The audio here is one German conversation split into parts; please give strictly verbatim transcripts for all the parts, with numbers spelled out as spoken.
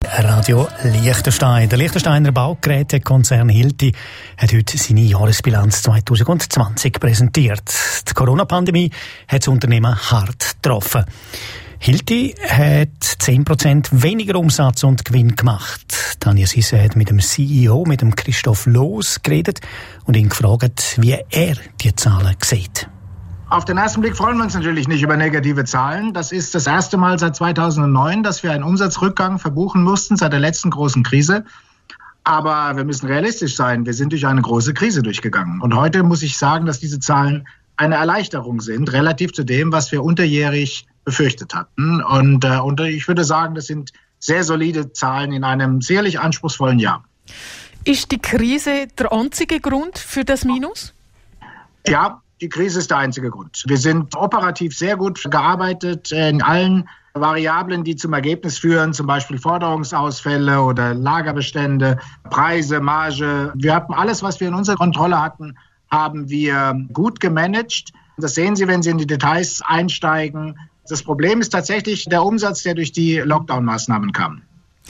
Radio Liechtenstein. Der Liechtensteiner Baugerätekonzern Hilti hat heute seine Jahresbilanz zwanzig zwanzig präsentiert. Die Corona-Pandemie hat das Unternehmen hart getroffen. Hilti hat zehn Prozent weniger Umsatz und Gewinn gemacht. Tanja Sisse hat mit dem C E O, mit dem Christoph Loos, geredet und ihn gefragt, wie er die Zahlen sieht. Auf den ersten Blick freuen wir uns natürlich nicht über negative Zahlen. Das ist das erste Mal seit zweitausendneun, dass wir einen Umsatzrückgang verbuchen mussten seit der letzten großen Krise. Aber wir müssen realistisch sein. Wir sind durch eine große Krise durchgegangen. Und heute muss ich sagen, dass diese Zahlen eine Erleichterung sind, relativ zu dem, was wir unterjährig befürchtet hatten. Und, äh, und ich würde sagen, das sind sehr solide Zahlen in einem sicherlich anspruchsvollen Jahr. Ist die Krise der einzige Grund für das Minus? Ja. Die Krise ist der einzige Grund. Wir sind operativ sehr gut gearbeitet in allen Variablen, die zum Ergebnis führen, zum Beispiel Forderungsausfälle oder Lagerbestände, Preise, Marge. Wir hatten alles, was wir in unserer Kontrolle hatten, haben wir gut gemanagt. Das sehen Sie, wenn Sie in die Details einsteigen. Das Problem ist tatsächlich der Umsatz, der durch die Lockdown-Maßnahmen kam.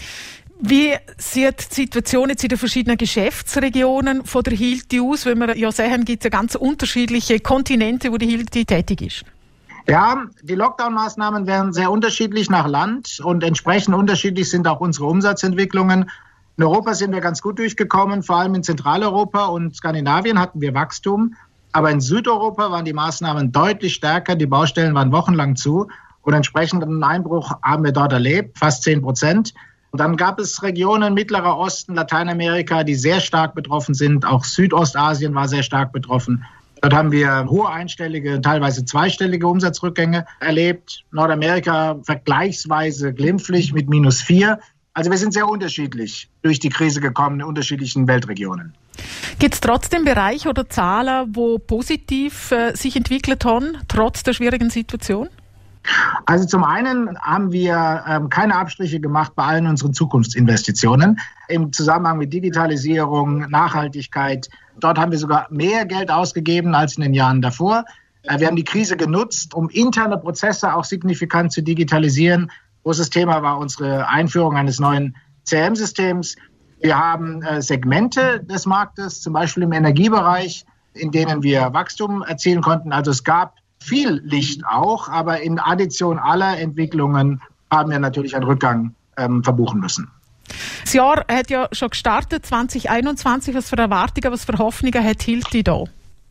Wie sieht die Situation jetzt in den verschiedenen Geschäftsregionen von der Hilti aus? Wenn wir ja sehen, gibt es ja ganz unterschiedliche Kontinente, wo die Hilti tätig ist. Ja, die Lockdown-Maßnahmen wären sehr unterschiedlich nach Land und entsprechend unterschiedlich sind auch unsere Umsatzentwicklungen. In Europa sind wir ganz gut durchgekommen, vor allem in Zentraleuropa und Skandinavien hatten wir Wachstum. Aber in Südeuropa waren die Maßnahmen deutlich stärker, die Baustellen waren wochenlang zu und entsprechend einen Einbruch haben wir dort erlebt, fast zehn Prozent. Und dann gab es Regionen, Mittlerer Osten, Lateinamerika, die sehr stark betroffen sind. Auch Südostasien war sehr stark betroffen. Dort haben wir hohe einstellige, teilweise zweistellige Umsatzrückgänge erlebt. Nordamerika vergleichsweise glimpflich mit minus vier. Also wir sind sehr unterschiedlich durch die Krise gekommen in unterschiedlichen Weltregionen. Gibt es trotzdem Bereiche oder Zahlen, wo positiv äh, sich entwickelt haben, trotz der schwierigen Situation? Also zum einen haben wir ähm, keine Abstriche gemacht bei allen unseren Zukunftsinvestitionen im Zusammenhang mit Digitalisierung, Nachhaltigkeit. Dort haben wir sogar mehr Geld ausgegeben als in den Jahren davor. Äh, wir haben die Krise genutzt, um interne Prozesse auch signifikant zu digitalisieren. Großes Thema war unsere Einführung eines neuen C R M-Systems. Wir haben äh, Segmente des Marktes, zum Beispiel im Energiebereich, in denen wir Wachstum erzielen konnten. Also es gab viel Licht auch, aber in Addition aller Entwicklungen haben wir natürlich einen Rückgang ähm, verbuchen müssen. Das Jahr hat ja schon gestartet, zwanzig einundzwanzig. Was für Erwartungen, was für Hoffnungen hat Hilti da?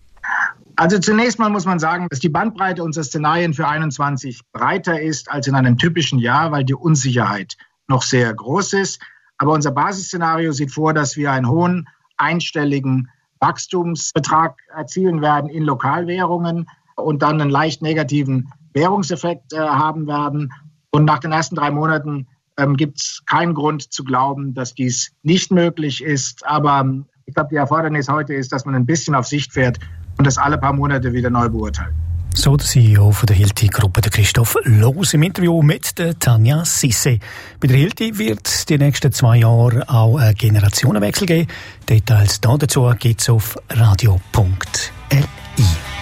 Also zunächst mal muss man sagen, dass die Bandbreite unserer Szenarien für einundzwanzig breiter ist als in einem typischen Jahr, weil die Unsicherheit noch sehr groß ist. Aber unser Basisszenario sieht vor, dass wir einen hohen einstelligen Wachstumsbetrag erzielen werden in Lokalwährungen und dann einen leicht negativen Währungseffekt äh, haben werden. Und nach den ersten drei Monaten ähm, gibt es keinen Grund zu glauben, dass dies nicht möglich ist. Aber ähm, ich glaube, die Erfordernis heute ist, dass man ein bisschen auf Sicht fährt und das alle paar Monate wieder neu beurteilt. So der C E O von der Hilti-Gruppe, der Christoph Loos, im Interview mit der Tanja Sisse. Bei der Hilti wird es die nächsten zwei Jahre auch einen Generationenwechsel geben. Details dazu gibt es auf radio punkt l i.